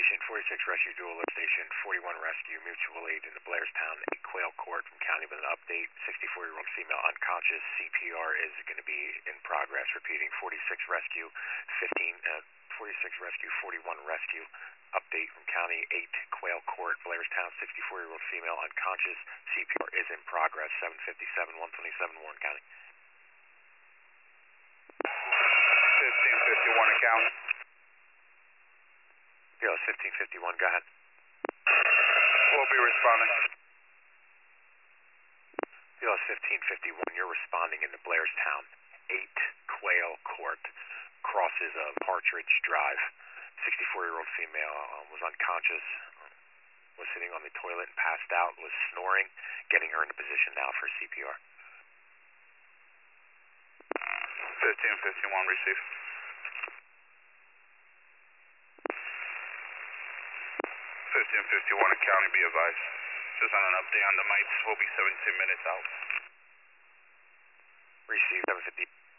station, 46 rescue, dual lift station, 41 rescue, mutual aid in the Blairstown Quail Court from county with an update. 64-year-old female unconscious. CPR is going to be in progress. Repeating, 46 rescue, 46 rescue, 41 rescue. Update from county, 8 Quail Court, Blairstown, 64-year-old female unconscious. CPR is in progress. 757, 127, Warren County. 1551 account. Yeah, 1551, go ahead. We'll be responding. Yeah, 1551, you're responding into Blairstown, 8 Quail Court, crosses of Partridge Drive. 64-year-old female was unconscious, was sitting on the toilet and passed out, was snoring, getting her into position now for CPR. 1551, receive. 1551 county, be advised. Just on an update on the mites, we'll be 17 minutes out. Receive 750.